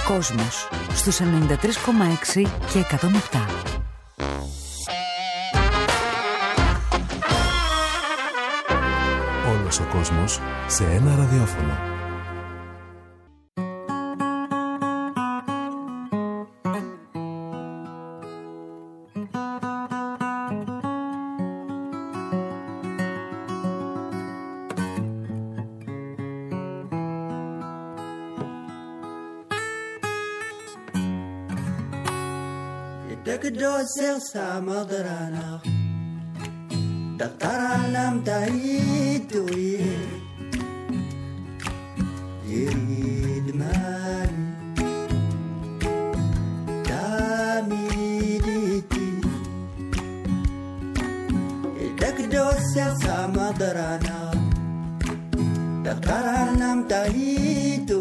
Κόσμος στους 93,6 και 107. Όλος ο κόσμος σε ένα ραδιόφωνο. Samadrana Dataranam tahitu Yidman Tamiditi Idakdosya samadrana Dataranam tahitu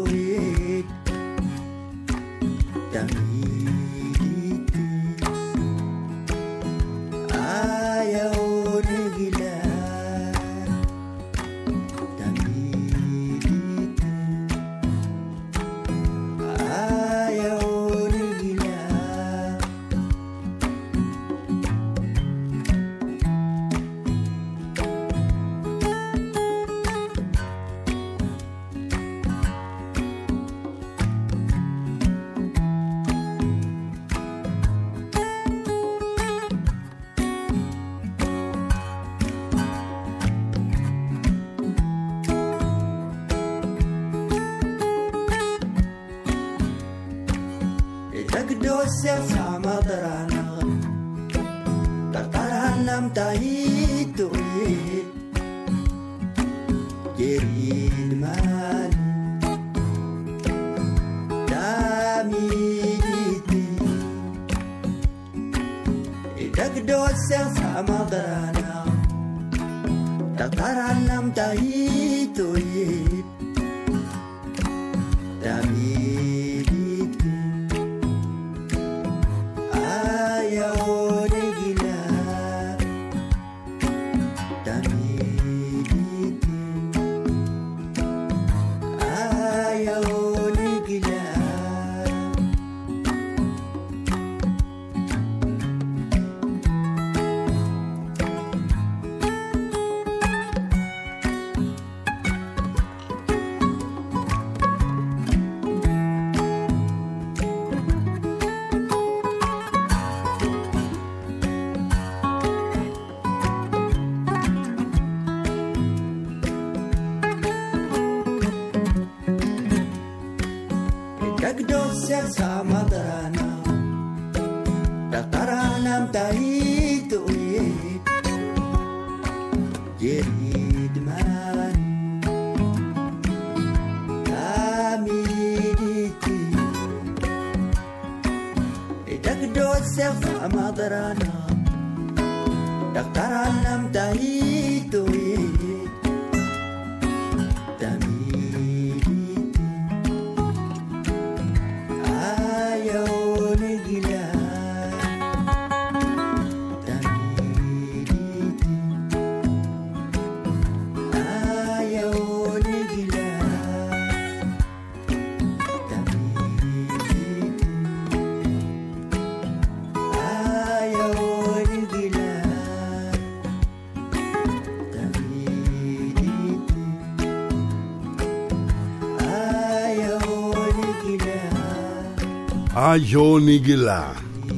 Άγιο Νίγηλα.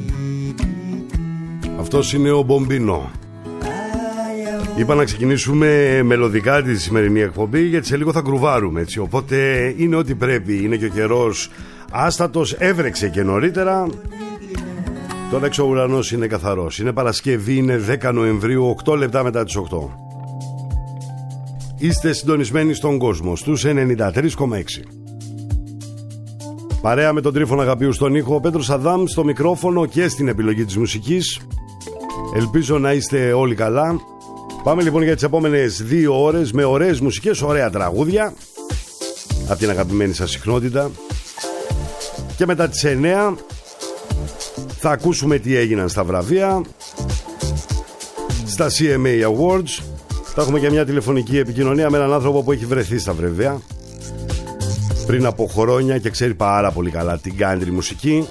Αυτός είναι ο Μπομπίνο. Είπα να ξεκινήσουμε μελωδικά τη σημερινή εκπομπή, γιατί σε λίγο θα γκρουβάρουμε, έτσι. Οπότε είναι ό,τι πρέπει. Είναι και ο καιρός άστατος, έβρεξε και νωρίτερα. Τώρα έξω ο ουρανός είναι καθαρός. Είναι Παρασκευή, είναι 10 Νοεμβρίου, 8 λεπτά μετά τις 8. Είστε συντονισμένοι στον κόσμο στους 93,6. Παρέα με τον Τρίφωνα Αγαπίου στον ήχο, ο Πέτρος Αδάμ στο μικρόφωνο και στην επιλογή της μουσικής. Ελπίζω να είστε όλοι καλά. Πάμε λοιπόν για τις επόμενες 2 ώρες με ωραίες μουσικές, ωραία τραγούδια από την αγαπημένη σας συχνότητα. Και μετά τις 9 θα ακούσουμε τι έγιναν στα βραβεία, στα CMA Awards. Θα έχουμε και μια τηλεφωνική επικοινωνία με έναν άνθρωπο που έχει βρεθεί στα βραβεία. πριν από χρόνια και ξέρει πάρα πολύ καλά την country μουσική.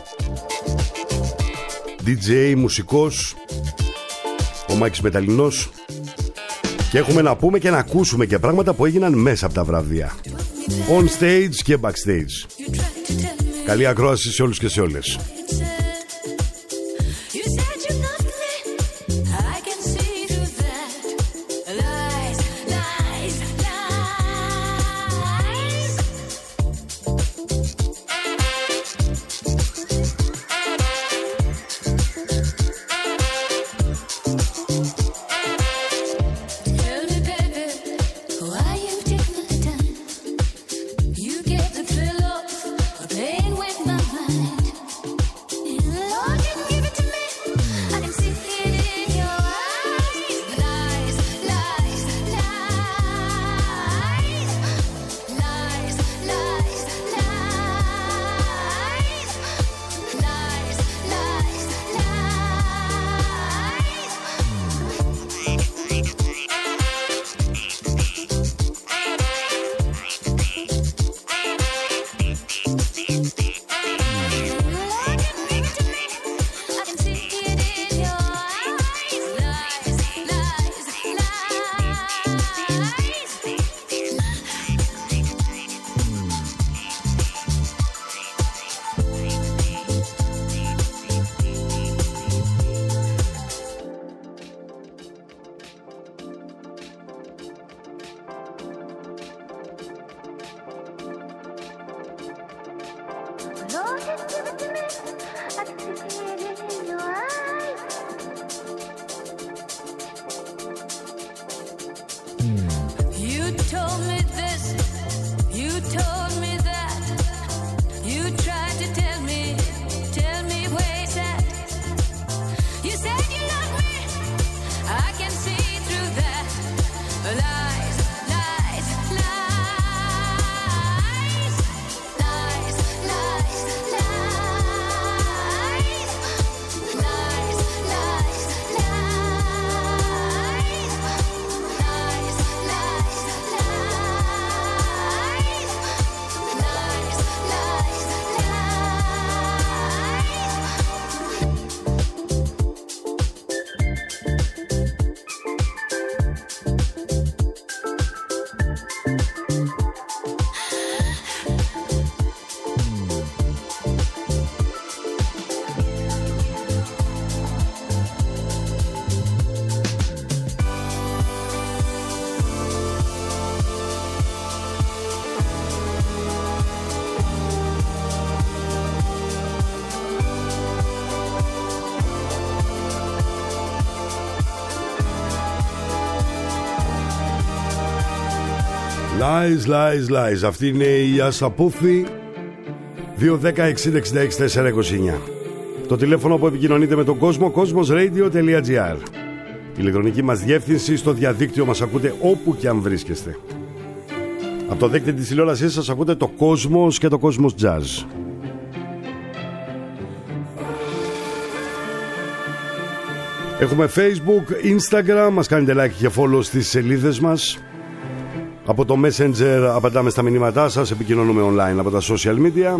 DJ, μουσικός, ο Μάκης Μεταλλινός. Και έχουμε να πούμε και να ακούσουμε και πράγματα που έγιναν μέσα από τα βραβεία. On stage και backstage. Καλή ακρόαση σε όλους και σε όλες. Lies, lies, lies. Αυτή είναι η Ασαπούθη. 210-60-66-429. Το τηλέφωνο που επικοινωνείτε με τον κόσμο, cosmosradio.gr. Η ηλεκτρονική μας διεύθυνση. Στο διαδίκτυο μας ακούτε όπου και αν βρίσκεστε. Από το δέκτη της τηλεόρασης σας ακούτε το Cosmos και το Cosmos Jazz. Έχουμε Facebook, Instagram. Μας κάνετε like και follow στις σελίδες μας. Από το Messenger απαντάμε στα μηνύματά σας. Επικοινωνούμε online από τα social media.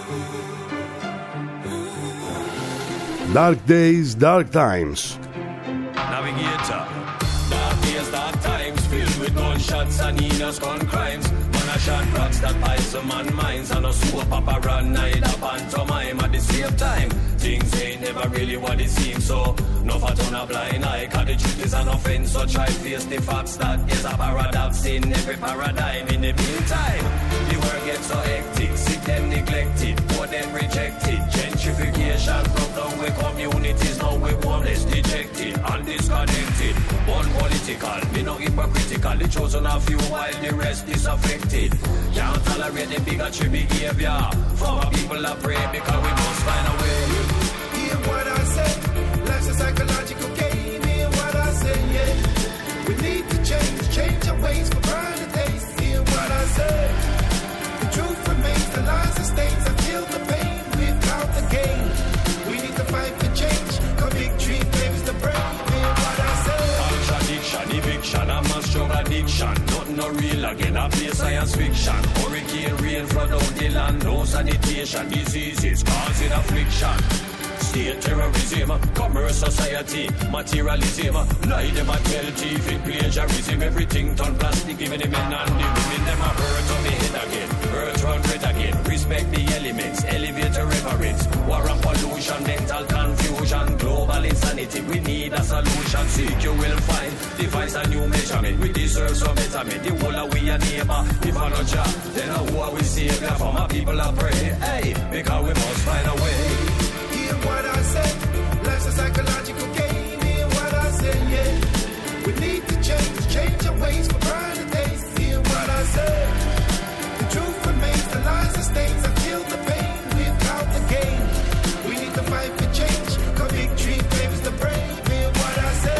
Dark days, dark times. Navigator. Dark days, dark times, filled with gunshots and heinous gun crimes. Man a shot rocks that pies some man minds, and a soap opera run neither pantomime at the same time. Things ain't never really what it seems, so no for turn a blind eye, 'cause the truth is an offense, so try face the facts that is a paradox in every paradigm. In the meantime, the world gets so hectic, sick them neglected, poor them rejected. Gentrification broke down with communities, now we're homeless, dejected and disconnected. Born political, me no hypocritical, the chosen a few while the rest disaffected. Can't tolerate the bigotry behavior. For our people I pray because we must find a way. Hear what I say, life's a psychological game. Hear what I say, yeah. We need to change our ways for brighter days. Hear what I say, the truth remains, the lies and stains. I feel the pain without the gain. We need to fight for change, 'cause victory claims the brave. Hear what I say. Contradiction, eviction, I'm a strong addiction. Nothing no real again. I play science fiction. Hurricane rain flood out the land. No sanitation, diseases causing affliction. State terrorism, commerce society, materialism. Lie them a tell TV plagiarism. Everything turn plastic, even the men and the women. Them a hurt on the head again, earth run red again. Respect the elements, elevate the reverence. War and pollution, mental confusion, global insanity. We need a solution. Seek you will find, devise a new measurement. We deserve some betterment. The whole of we a neighbor. If I not job, then who are we savior? For my people I pray, hey, because we must find a way. What I say, life's a psychological game. Hear what I say, yeah. We need to change our ways for brighter days. Hear what I say. The truth remains, the lies and stains. I feel the pain without the gain. We need to fight for change. Cause victory favors the brave. Hear what I say.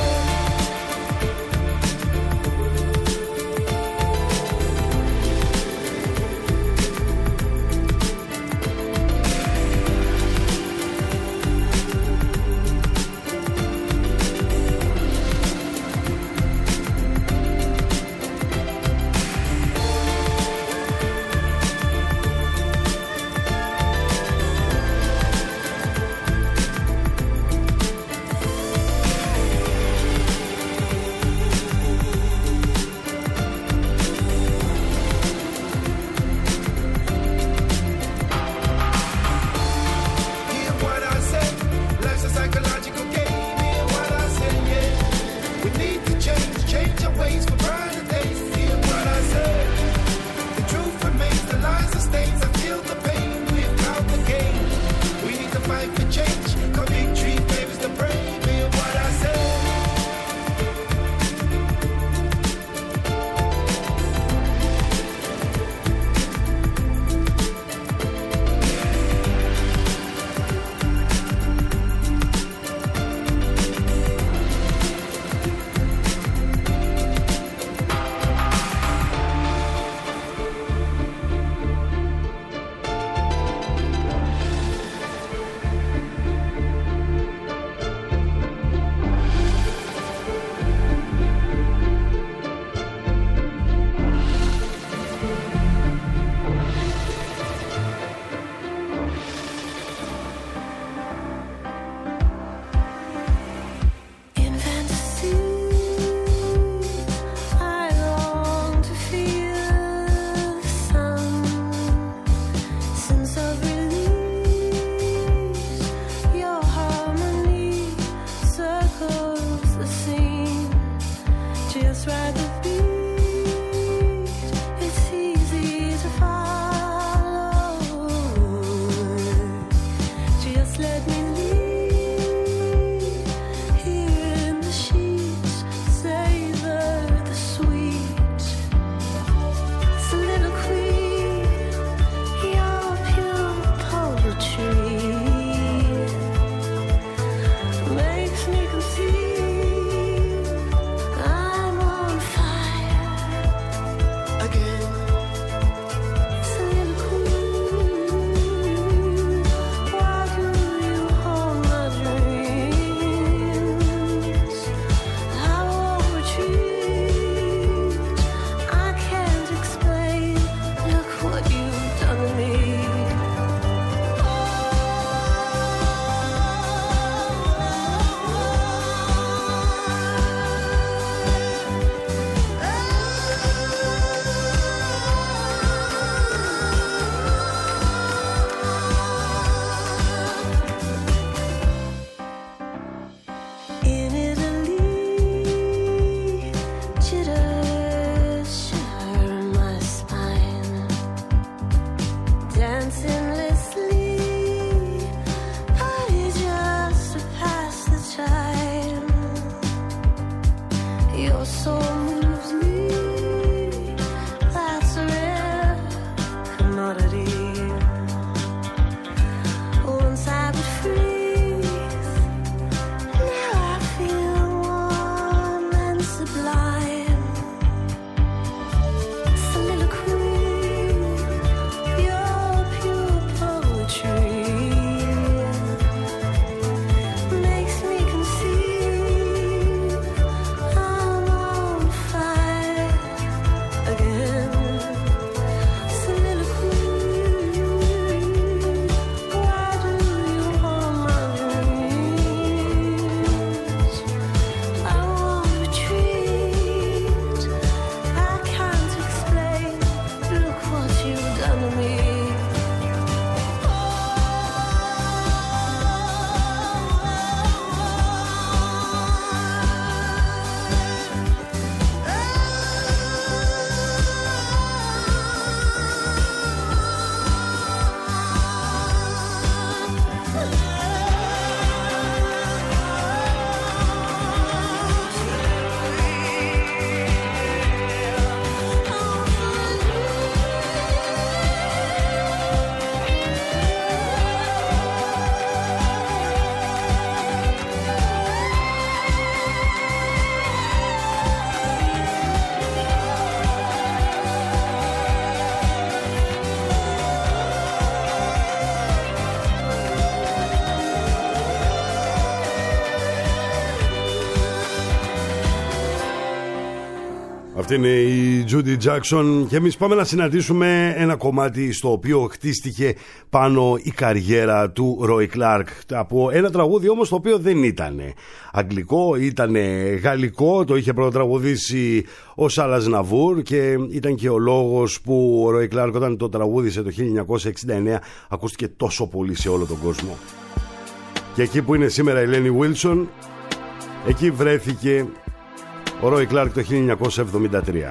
Αυτή είναι η Judy Jackson και εμείς πάμε να συναντήσουμε ένα κομμάτι στο οποίο χτίστηκε πάνω η καριέρα του Roy Clark, από ένα τραγούδι όμως το οποίο δεν ήταν αγγλικό, ήταν γαλλικό, το είχε πρώτα τραγουδήσει ο Σάλας Ναβούρ και ήταν και ο λόγος που ο Roy Clark όταν το τραγούδισε το 1969 ακούστηκε τόσο πολύ σε όλο τον κόσμο. Και εκεί που είναι σήμερα η Lenny Wilson, εκεί βρέθηκε ο Roy Clark το 1973.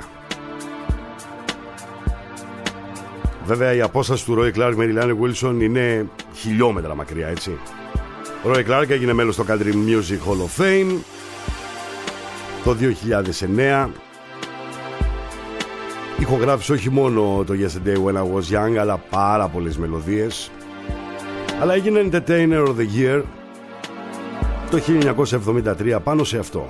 Βέβαια η απόσταση του Roy Clark με τη Lenny Wilson είναι χιλιόμετρα μακριά, έτσι. Ο Roy Clark έγινε μέλος στο Country Music Hall of Fame το 2009. Ηχογράφησε όχι μόνο το Yesterday When I Was Young, αλλά πάρα πολλές μελωδίες. Αλλά έγινε Entertainer of the Year το 1973 πάνω σε αυτό.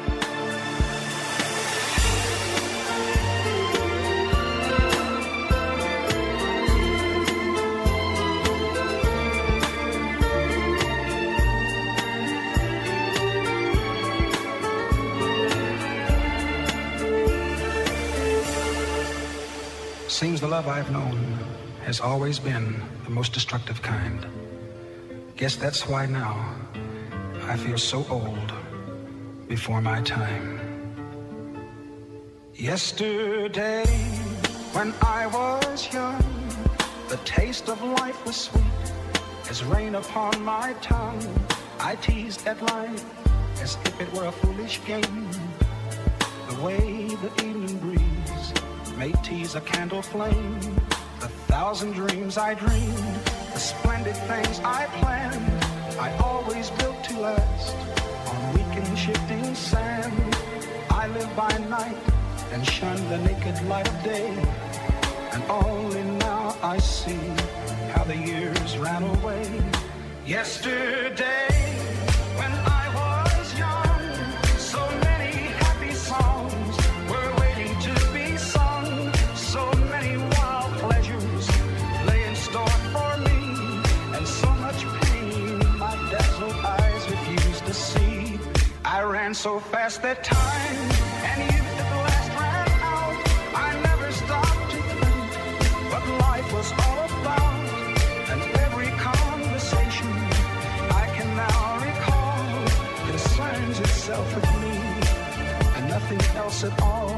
Seems the love I've known has always been the most destructive kind. Guess that's why now I feel so old before my time. Yesterday, when I was young, the taste of life was sweet as rain upon my tongue. I teased at life as if it were a foolish game. The way the evening breeze may tease a candle flame. The thousand dreams I dreamed, the splendid things I planned, I always built to last on weak and shifting sand. I live by night and shun the naked light of day, and only now I see how the years ran away. Yesterday, when I was young, so many happy songs were waiting to be sung. So many wild pleasures lay in store for me, and so much pain my dazzled eyes refused to see. I ran so fast that time and youth at last ran out. I never stopped to think what life was all about, and every conversation I can now recall concerns itself with me and nothing else at all.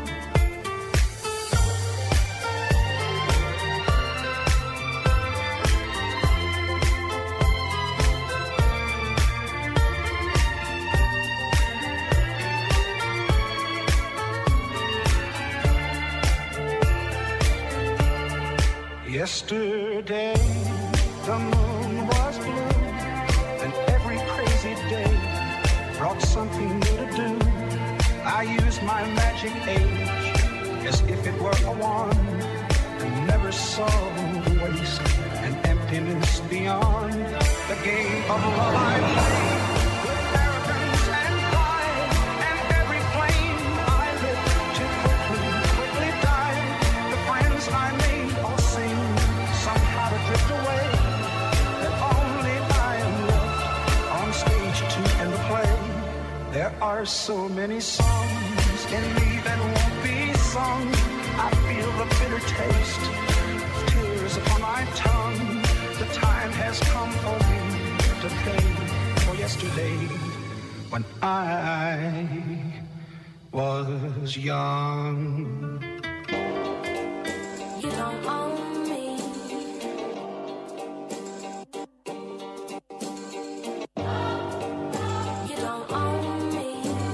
Yesterday, the moon was blue, and every crazy day brought something new to do. I used my magic age as if it were a wand, and never saw waste and emptiness beyond. The game of love I played with arrogance and pride, and every flame I lit too quickly died. The friends I made all seem somehow to drift away, and only I am left on stage to end the play. There are so many songs in me that won't be sung. I feel the bitter taste of tears upon my tongue. The time has come for me to pay for yesterday when I was young. You don't own me. You don't own me.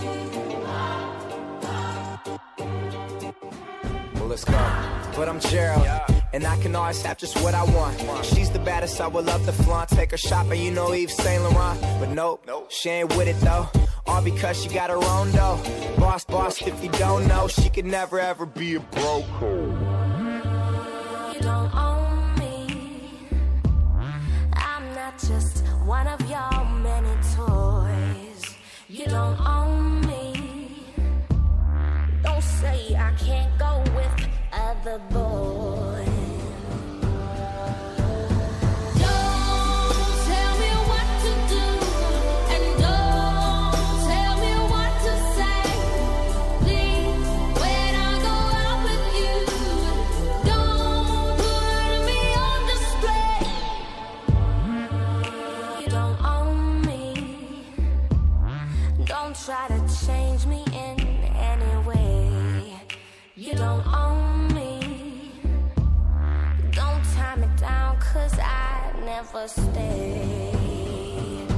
Well, let's go. But I'm Gerald, and I can always have just what I want. She's the baddest, I would love to flaunt. Take her shopping, you know Yves Saint Laurent. But nope, she ain't with it though. All because she got her own dough. Boss, if you don't know, she could never ever be a broke. You don't own me. I'm not just one of your many toys. You don't own me. Don't say I can't go with other boys. Don't tell me what to do, and don't tell me what to say. Please, when 'cause I never stayed.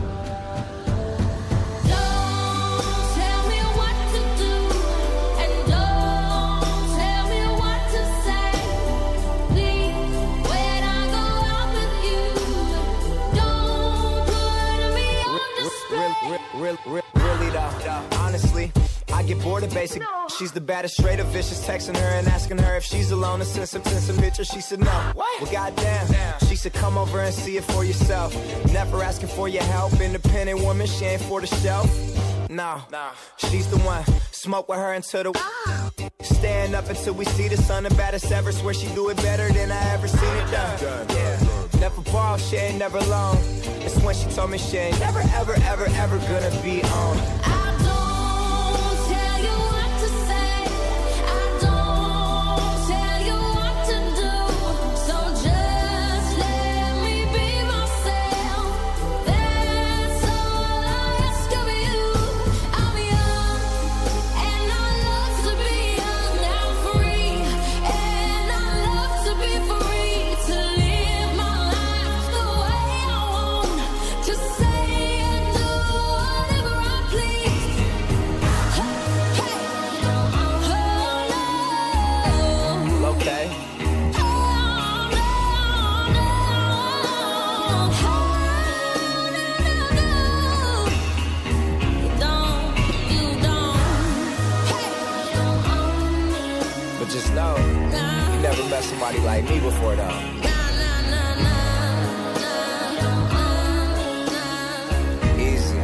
Don't tell me what to do, and don't tell me what to say. Please, when I go out with you, don't put me on display. Really though, honestly, I get bored of basic. She's the baddest, straight up vicious. Texting her and asking her if she's alone and send some pictures. She said no. Well, goddamn. She said come over and see it for yourself. Never asking for your help. Independent woman, she ain't for the shelf. No, she's the one. Smoke with her until the stand up until we see the sun. The baddest ever. Swear she do it better than I ever seen it done. Yeah. Never ball, she ain't never alone. It's when she told me she ain't never, ever, ever, ever gonna be on. I don't tell you what to say. I don't tell you what to do. So just let me be myself. That's all I ask of you. I'm young and I love to be young. I'm free and I love to be free. To live my life the way I want. To say and do whatever I please. Hey, oh no. Okay. But just know, you never met somebody like me before though. Easy.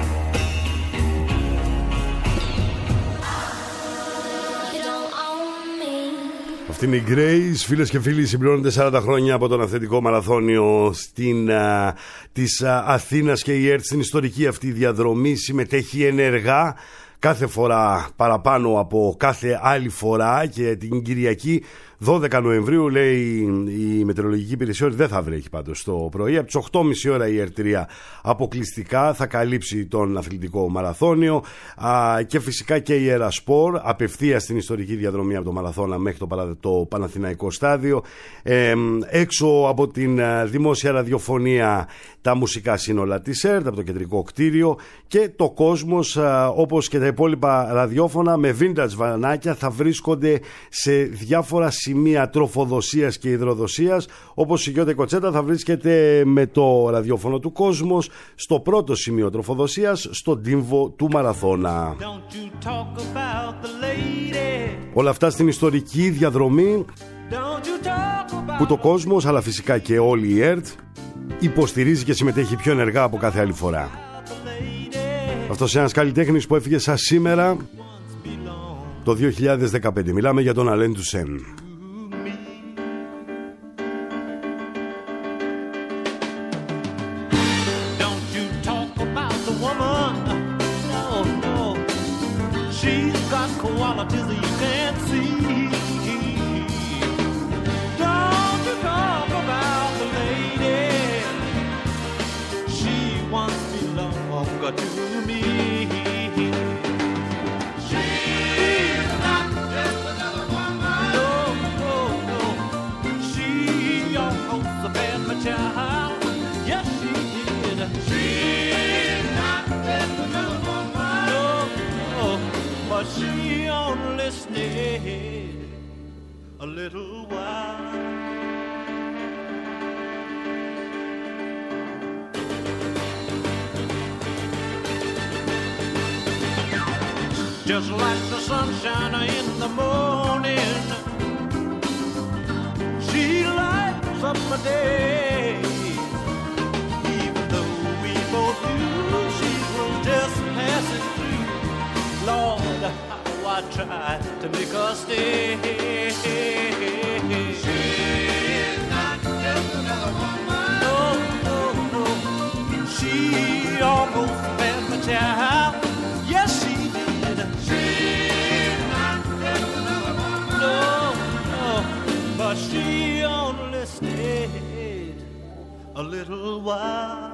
Αυτή είναι η Grace, φίλες και φίλοι, συμπληρώνονται 40 χρόνια από τον αθλητικό μαραθώνιο της Αθήνας και η ΕΡΤ στην ιστορική αυτή διαδρομή συμμετέχει ενεργά κάθε φορά παραπάνω από κάθε άλλη φορά και την Κυριακή 12 Νοεμβρίου λέει η μετεωρολογική υπηρεσία ότι δεν θα βρέχει πάντως το πρωί. Από τις 8.30 ώρα η ΕΡΤ3 αποκλειστικά θα καλύψει τον αθλητικό μαραθώνιο και φυσικά και η Ερασπορ απευθείας στην ιστορική διαδρομή από το Μαραθώνα μέχρι το Παναθηναϊκό στάδιο. Έξω από την δημόσια ραδιοφωνία τα μουσικά σύνολα της ΕΡΤ από το κεντρικό κτίριο και το Κόσμος όπως και τα υπόλοιπα ραδιόφωνα με vintage βανάκια θα βρίσκονται σε διάφορα σημεία τροφοδοσίας και υδροδοσίας, όπως η Γιώτα Κοτσέτα θα βρίσκεται με το ραδιόφωνο του Κόσμος στο πρώτο σημείο τροφοδοσίας στον τύμβο του Μαραθώνα. Όλα αυτά στην ιστορική διαδρομή που το Κόσμος αλλά φυσικά και όλη η ΕΡΤ υποστηρίζει και συμμετέχει πιο ενεργά από κάθε άλλη φορά. Αυτός ένας καλλιτέχνης που έφυγε σαν σήμερα το 2015. Μιλάμε για τον Αλέν Τουσέν. A little while. Just like the sunshine in the morning, she lights up my day. Even though we both knew she was just passing through, Lord, I tried to make her stay. She's not just another woman. No, no, no. She almost had my child. Yes, she did. She's not just another woman. No, no. But she only stayed a little while.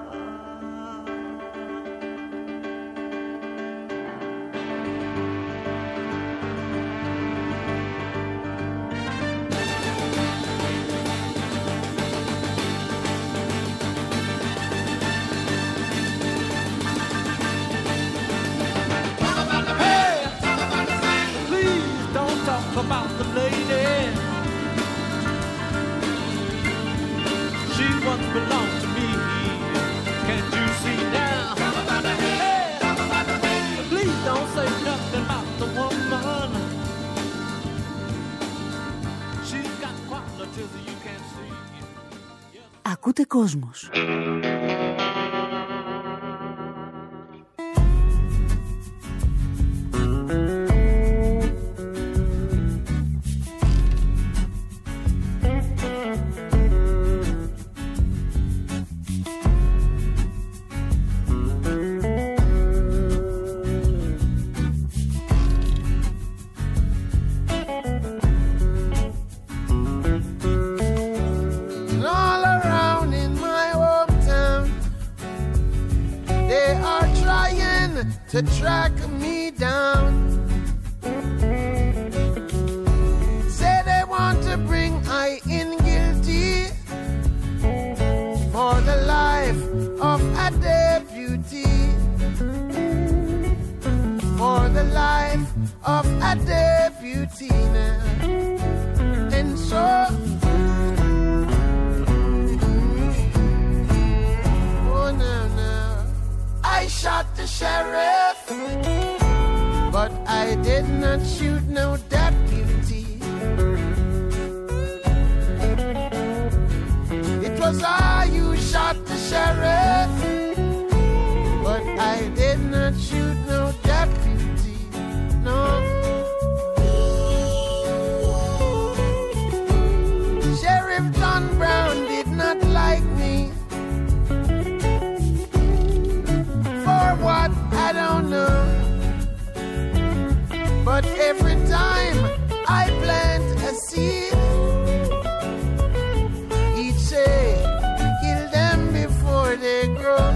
guns belong to me. Can't you see now? Hey, please don't say nothing about the woman. She's got qualities you can't see. Ακούτε Κόσμος. To track me down. Say they want to bring I in guilty for the life of a deputy. For the life of a deputy now. And so oh no, I shot the sheriff, but I did not shoot no deputy. It was I who shot the sheriff, but I did not shoot no deputy. No. Sheriff John Brown did not like me. What? I don't know. But every time I plant a seed, he'd say, kill them before they grow.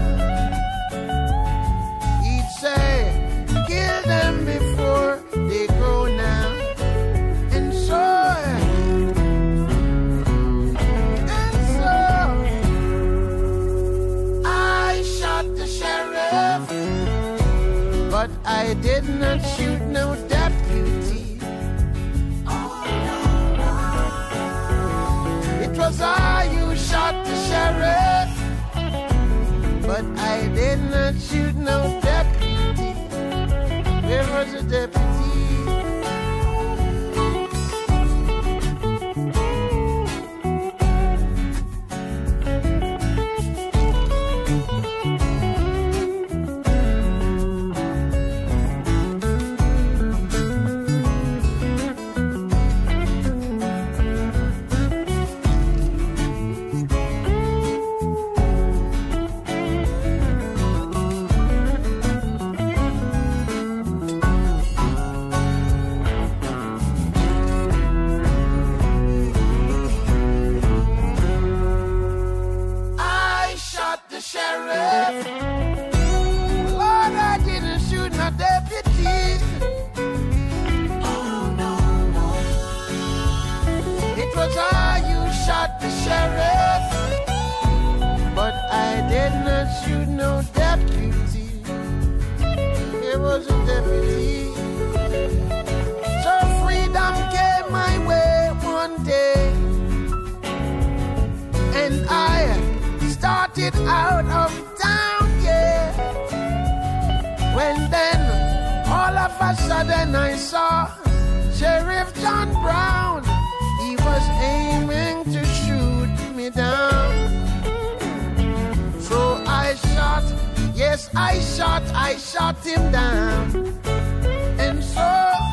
He'd say, kill them before they grow now. And so I shot the sheriff, but I did not shoot no deputy. It was I who shot the sheriff, but I did not shoot no deputy. Where was the deputy? Out of town, yeah. When then all of a sudden I saw Sheriff John Brown. He was aiming to shoot me down. So I shot, yes I shot him down. And so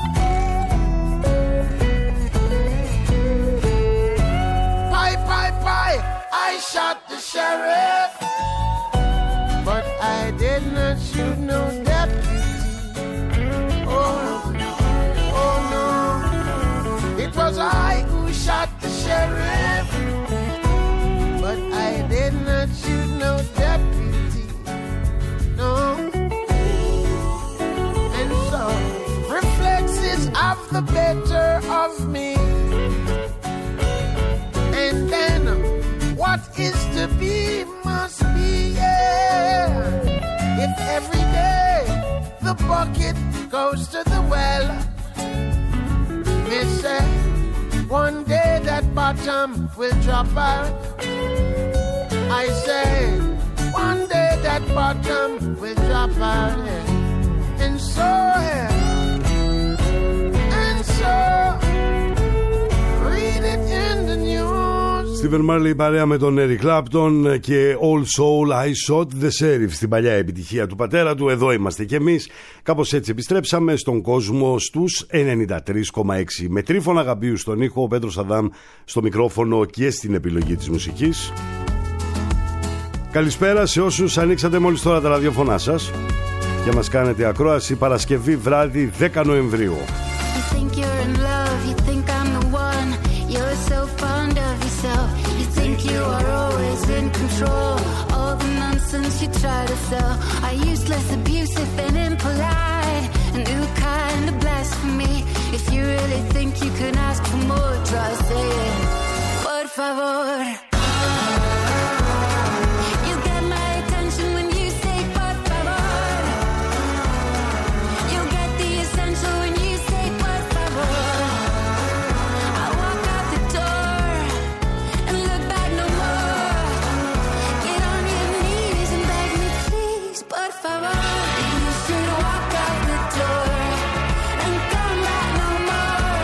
I shot the sheriff, but I did not shoot no deputy. Oh no, it was I who shot the sheriff, but I did not shoot no deputy. No. And so reflexes of the better of me. And then what is to be must be, yeah. If every day the bucket goes to the well, me say one day that bottom will drop out. I say, one day that bottom will drop out. And so, read it in the news. Στίβεν Μάρλι παρέα με τον Eric Clapton και All Soul I Shot the Sheriff, στην παλιά επιτυχία του πατέρα του. Εδώ είμαστε κι εμείς. Κάπως έτσι επιστρέψαμε στον κόσμο στους 93,6. Με Τρίφωνα Γαμπίου στον ήχο, ο Πέτρος Αδάμ στο μικρόφωνο και στην επιλογή της μουσικής. Καλησπέρα σε όσους ανοίξατε μόλις τώρα τα ραδιοφωνά σας και μας κάνετε ακρόαση Παρασκευή βράδυ 10 Νοεμβρίου. You think you are always in control. All the nonsense you try to sell are useless, abusive and impolite. A new kind of blasphemy. If you really think you can ask for more, try saying, por favor. You get my attention when you say por favor. You get the essential when you say por favor. I walk out the door and look back no more. Get on your knees and beg me please, por favor. You should walk out the door and come back no more.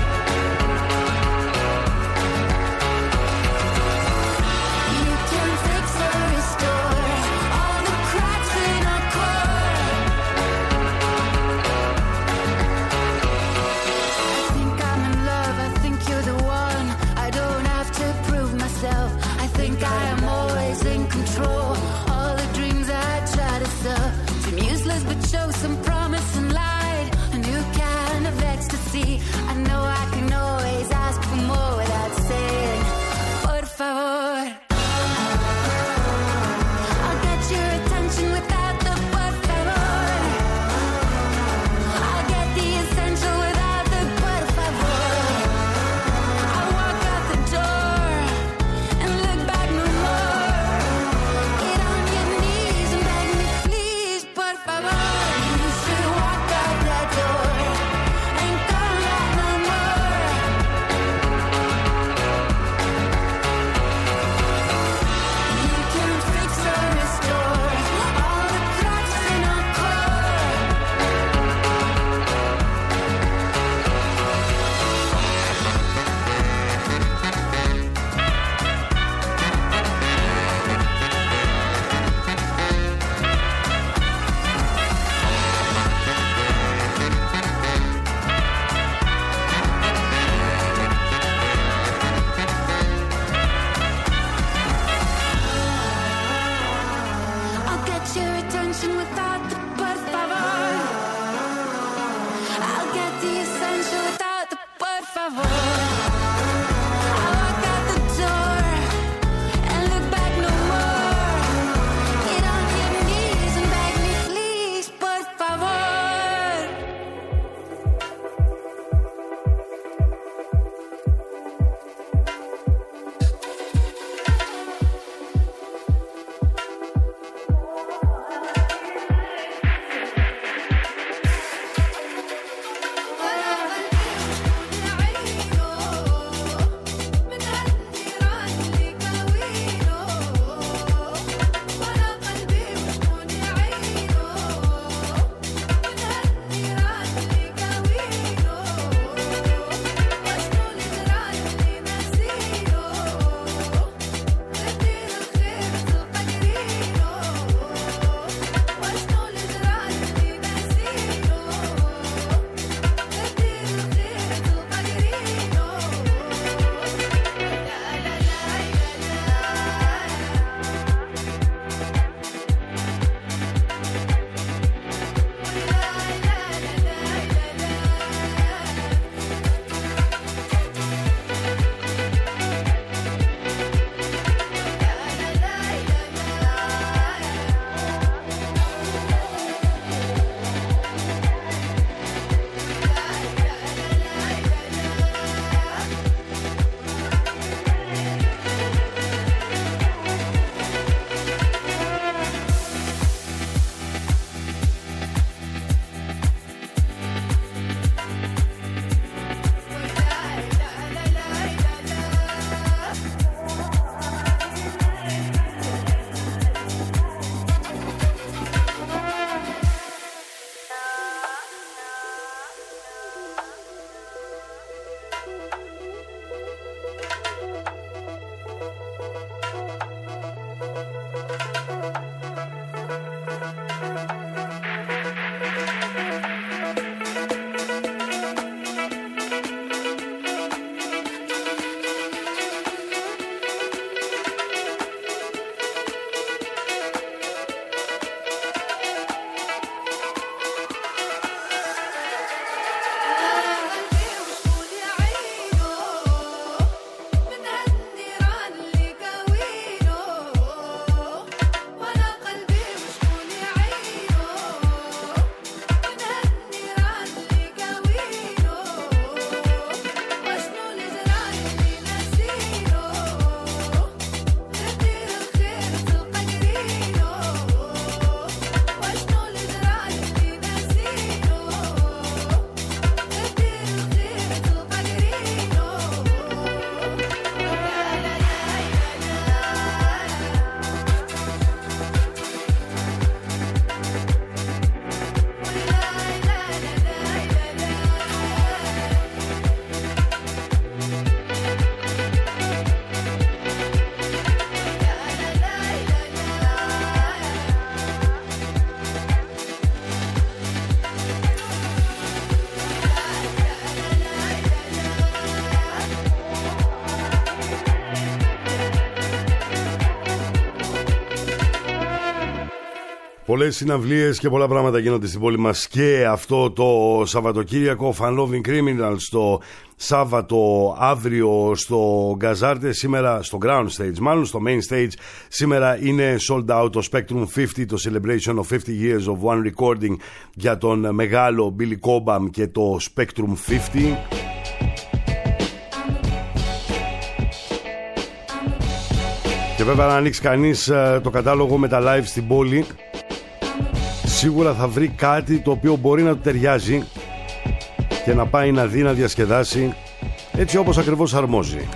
You can fix or restore all the cracks in our core. I think I'm in love, I think you're the one. I don't have to prove myself. I think I am always in control. All the dreams I try to sell seem useless but show some promise and light. A new kind of ecstasy. I know I can always ask for more without saying, por favor. I'll get your attention without the por favor. I'll get the essential without the por favor. I walk out the door and look back no more. Get on your knees and beg me please, por favor. You should walk out that door and come back no more. You can fix or restore all the cracks in our core. I'll get your attention without the por favor. I'll get the essential without the por favor. I walk out the door and look back no more. Get on your knees and beg me please, por favor. Πολλές συναυλίες και πολλά πράγματα γίνονται στην πόλη μας και αυτό το Σαββατοκύριακο. Fun Loving Criminals το Σάββατο, αύριο στο Γκαζάρτε, σήμερα στο Ground Stage, μάλλον στο Main Stage. Σήμερα είναι sold out το Spectrum 50, το Celebration of 50 Years of One Recording για τον μεγάλο Billy Cobham και το Spectrum 50. Και βέβαια, αν ανοίξει κανείς το κατάλογο με τα live στην πόλη, σίγουρα θα βρει κάτι το οποίο μπορεί να του ταιριάζει και να πάει να δει, να διασκεδάσει έτσι όπως ακριβώς αρμόζει.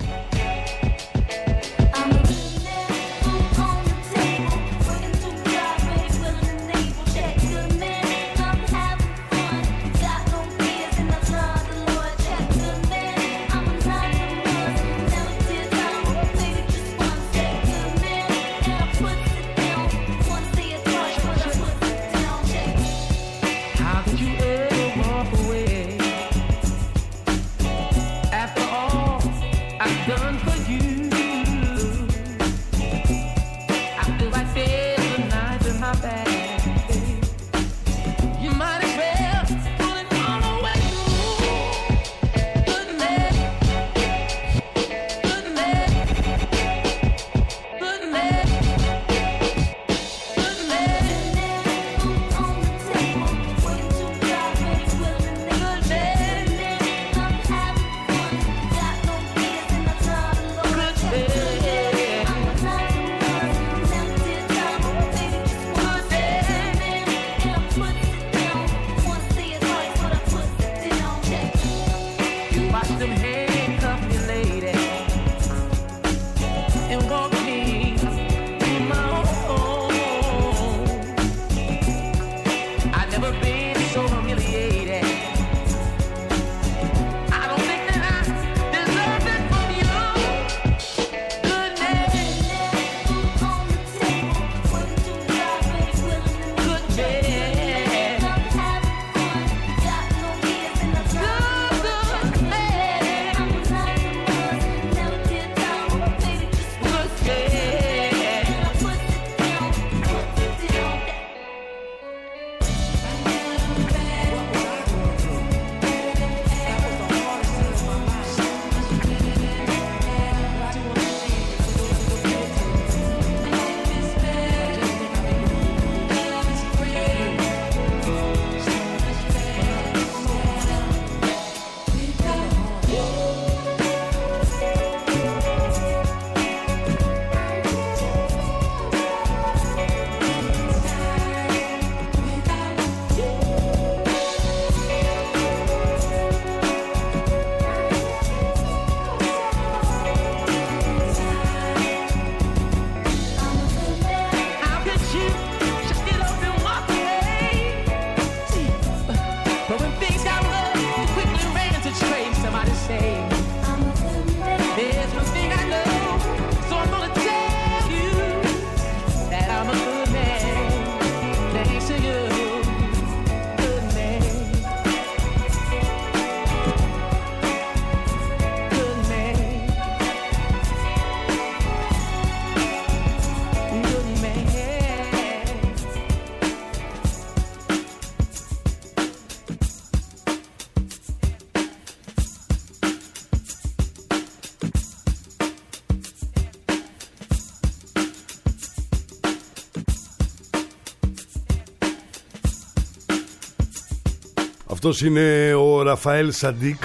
Αυτός είναι ο Ραφαέλ Σαντίκ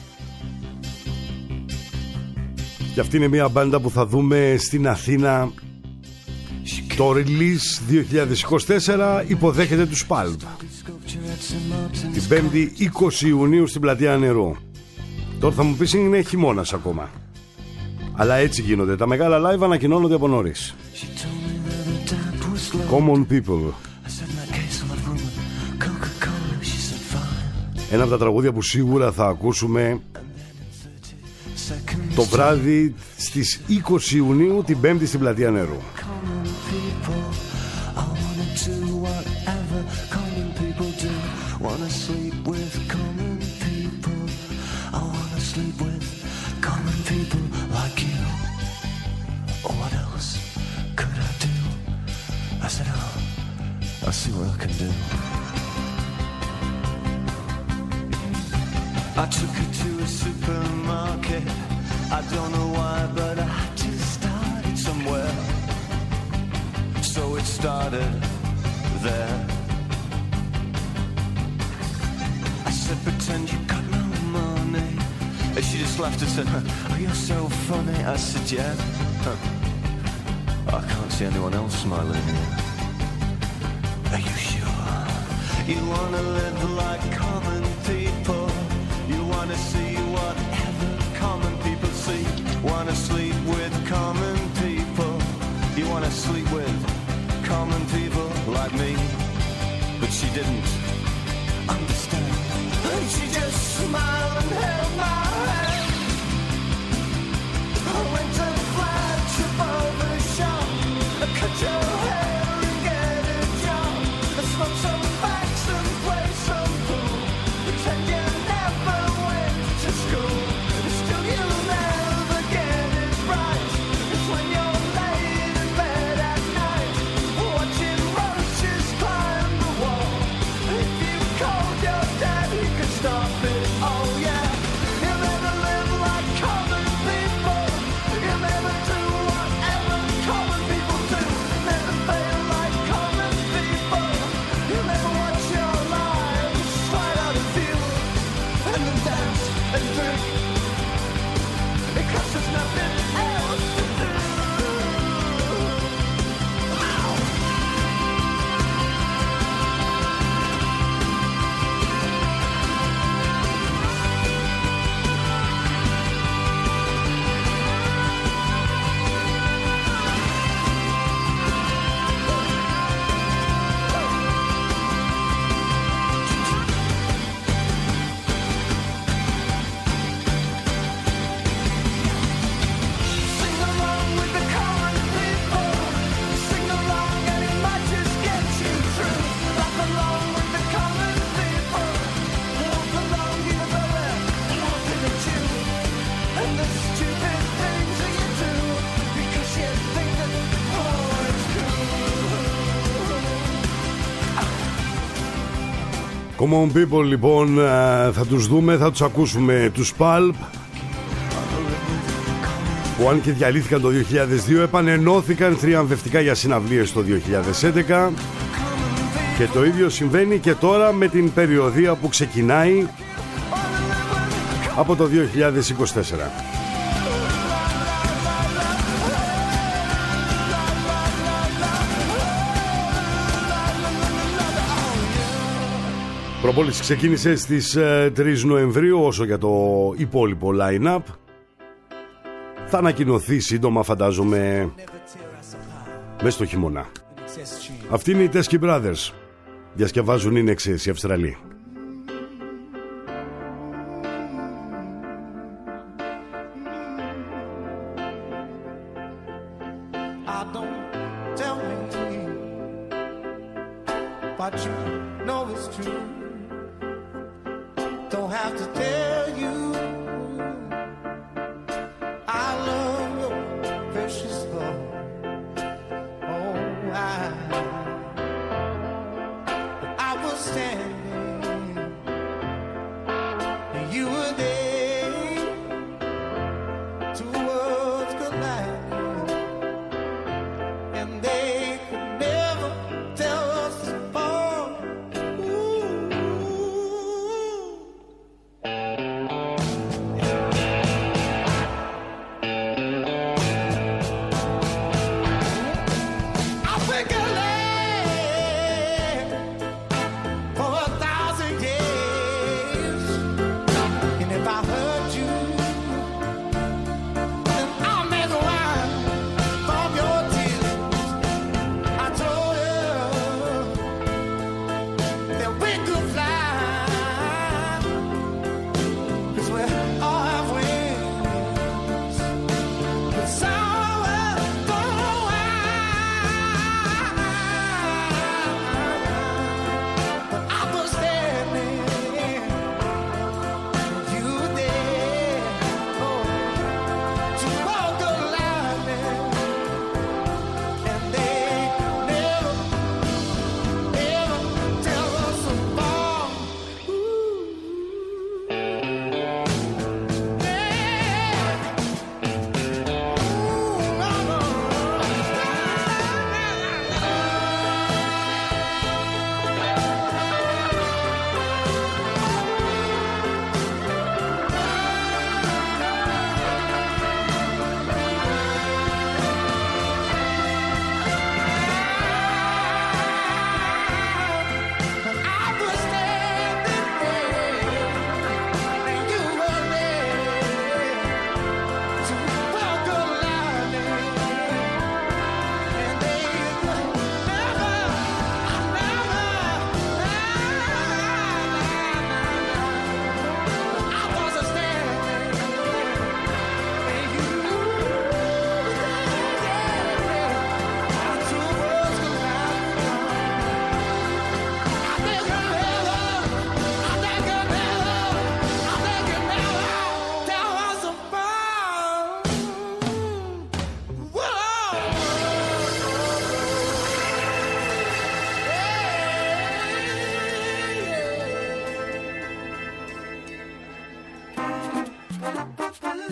και αυτή είναι μια μπάντα που θα δούμε στην Αθήνα. Το release 2024 υποδέχεται τους Pulp την 5η 20 Ιουνίου στην Πλατεία Νερού. Τώρα θα μου πεις είναι χειμώνας ακόμα, αλλά έτσι γίνονται. Τα μεγάλα live ανακοινώνονται από νωρίς. Common People, ένα από τα τραγούδια που σίγουρα θα ακούσουμε το βράδυ στις 20 Ιουνίου την 5η στην Πλατεία Νερού. I'll see what I can do. I took her to a supermarket. I don't know why, but I just started somewhere. So it started there. I said, pretend you got no money. And she just laughed and said, oh, you're so funny. I said, yeah. I can't see anyone else smiling here. Are you sure? You wanna live like common people. You wanna see whatever common people see. Wanna sleep with common people. You wanna sleep with common people like me. But she didn't understand. And she just smiled and held my hand. I went to the flagship barber shop. I cut your hair and get a job. I smoke some facts and play some pool. Pretend you never went to school. Still you'll never get it right. It's when you're laid in bed at night, watching roaches climb the wall. If you called your dad, he could stop it. Oh yeah. You'll never live like common people. You'll never do whatever common people do. Never fail like common people. You'll never watch your lives slide out of view. And then dance and drink. Because there's nothing else to do. Sing along with the common people. Sing along and it might just get you through. Laugh along with the common people. Laugh along, you know they're laughing at you. And the stupid things that you do. Because you think that, oh, it's cool. Common People λοιπόν, θα τους δούμε, θα τους ακούσουμε, τους Pulp, που αν και διαλύθηκαν το 2002 επανενώθηκαν θριαμβευτικά για συναυλίες το 2011 και το ίδιο συμβαίνει και τώρα με την περιοδεία που ξεκινάει από το 2024. Προπόληση ξεκίνησε στις 3 Νοεμβρίου. Όσο για το υπόλοιπο line-up θα ανακοινωθεί σύντομα, φαντάζομαι, μέσα στο χειμώνα. Αυτοί είναι οι Teskey Brothers. Διασκευάζουν In Excess οι Αυστραλοί. Tell me, but you know it's true. Don't have to tell you I love your precious love. Oh, I was standing, you were there, two worlds colliding, and they could never tell us apart. Ooh.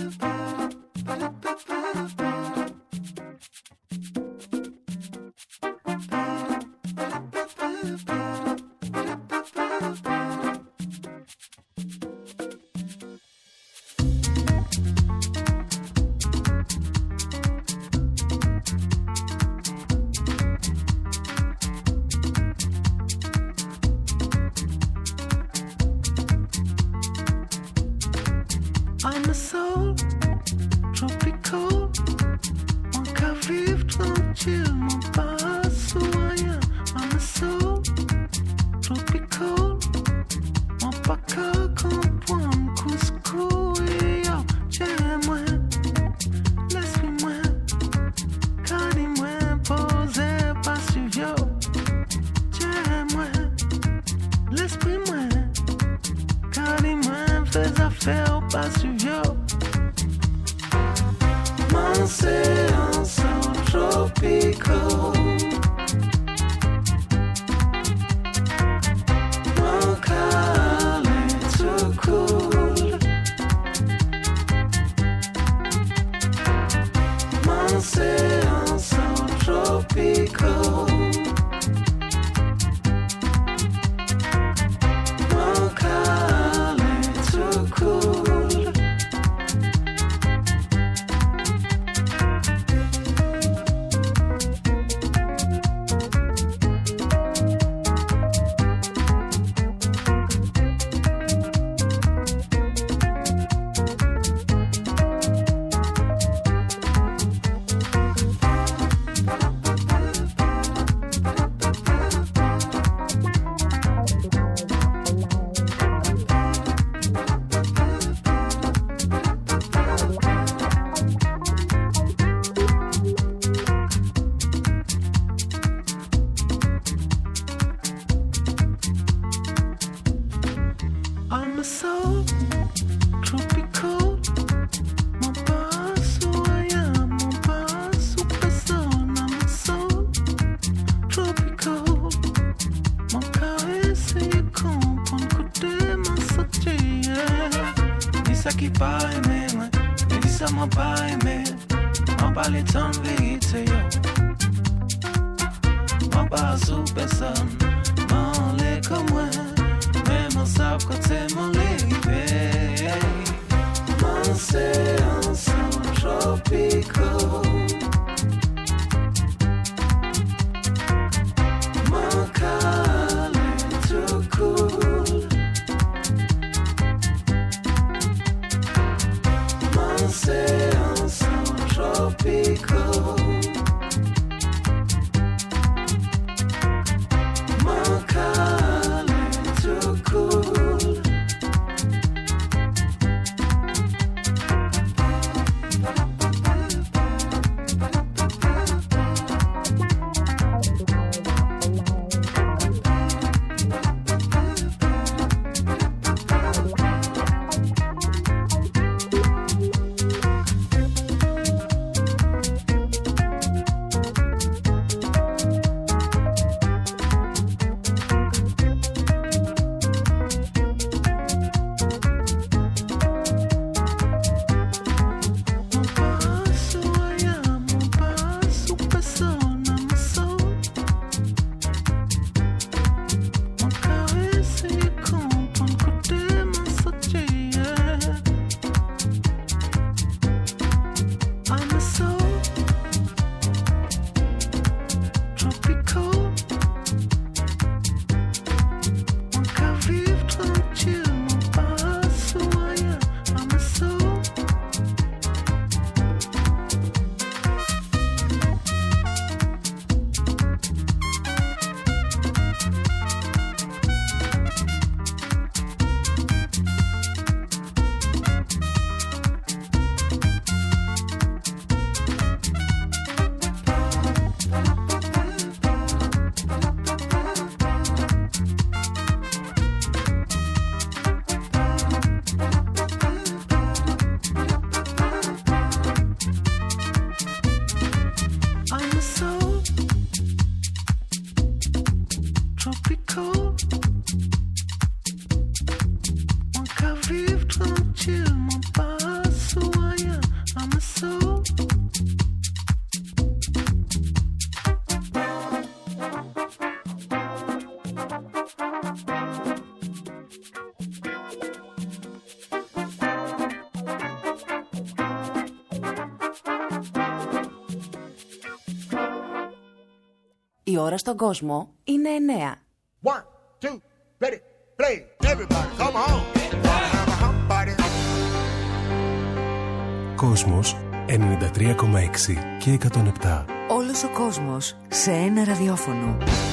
I'm a soul tropical, mon cas vivre tranquille, mon passe où rien. I'm a soul tropical, mon pas qu'à comprendre couscous et yo, j'aime-moi, laisse-moi, carry-moi, posez pas sur yo, j'aime-moi, l'esprit-moi, carry-moi, fais affaire pas sur yo. Mon séance tropical, mon cal est tout cool. Mon séance tropical, mon cal est tout cool. I'm a soul tropical, mon passe où rien, mon passe où personne. I'm a soul tropical, mon caresse et comprendre côté mon sortie. Dis ça qui pas aimé, dis ça m'a pas aimé. On parle tant de vérité, yo. Mon passe où personne, mon lait comme moi. Mon sable côté mon rivé, mon séance tropical, mon cal est tout cool. Mon séance tropical, mon cal est tout cool. Mon cas vivre tranquille, mon passe où Η ώρα στον κόσμο είναι 9. 1, 2, ready, play. Everybody, come on. Have a hump party. Κόσμος 93,6 και 107. Όλος ο κόσμος σε ένα ραδιόφωνο.